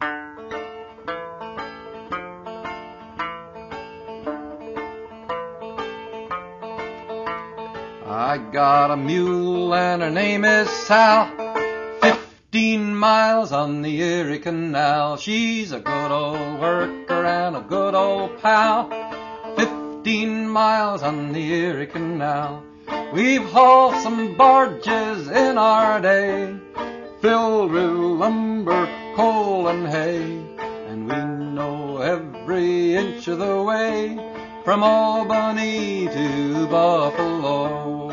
I got a mule and her name is Sal, 15 miles on the Erie Canal. She's a good old worker and a good old pal, 15 miles on the Erie Canal. We've hauled some barges in our day, filled with lumber, coal and hay, and we know every inch of the way from Albany to Buffalo.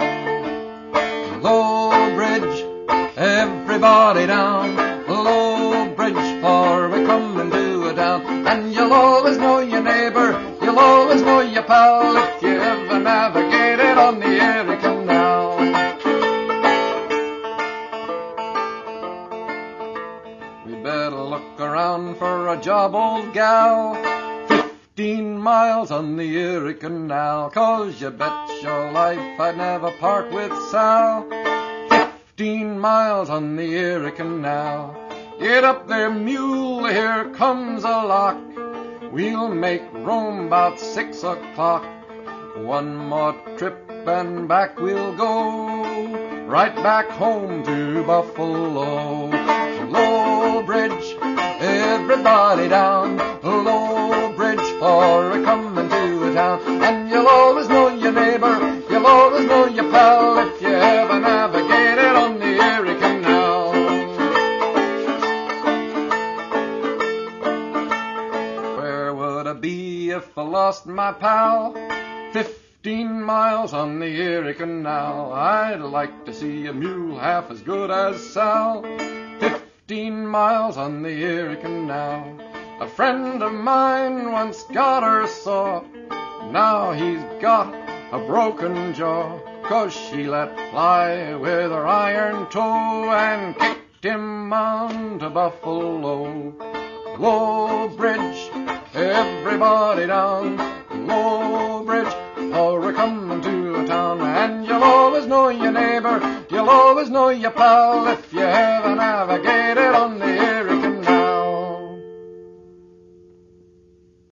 Low Bridge, everybody down, Low Bridge, for we're coming to a town. And you'll always know your neighbour, you'll always know your pal, if you ever navigated on the Erie Canal. We better look around for a job, old gal, 15 miles on the Erie Canal, 'cause you bet your life I'd never part with Sal, 15 miles on the Erie Canal. Get up there, mule, here comes a lock, we'll make Rome about 6 o'clock. One more trip and back we'll go, right back home to Buffalo. Low Bridge, everybody down, Low Bridge, for we're coming to a town. And you'll always know your neighbour, you'll always know your pal, if you ever navigated on the Erie Canal. Where would I be if I lost my pal? 15 miles on the Erie Canal. I'd like to see a mule half as good as Sal, 15 miles on the Erie Canal. A friend of mine once got her saw, now he's got a broken jaw, 'cause she let fly with her iron toe and kicked him on to Buffalo. Low Bridge, everybody down, Low Bridge, or we're coming to a town. And you'll always know your neighbour, you'll always know your pal, if you ever navigate